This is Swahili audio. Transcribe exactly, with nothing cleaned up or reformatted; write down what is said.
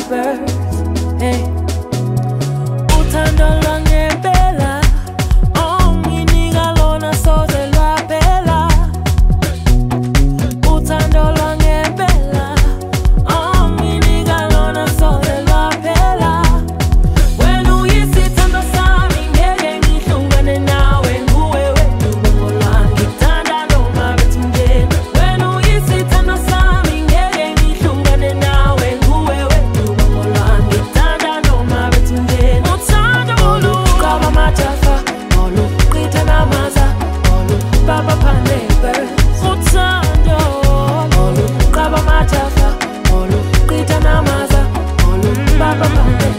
birth. Hey, uthando lwangempela, onginika lona soze lwaphela. Uthando lwangempela, onginika lona soze lwaphela. Wena uyisithando sami, ngeke ngihlukane nawe, nguwe wedwa ubongo lwami. Ngikuthanda noma bethungena. Wena uyisithando sami, ngeke ngihlukane nawe, nguwe wedwa ubongo lwami. Ngikuthanda noma bethungena. Uthando oluqaba amajafa, oluqitha namaza, olubaba phanebe. Uthando oluqaba amajafa, oluqitha namaza, olubaba phanebe.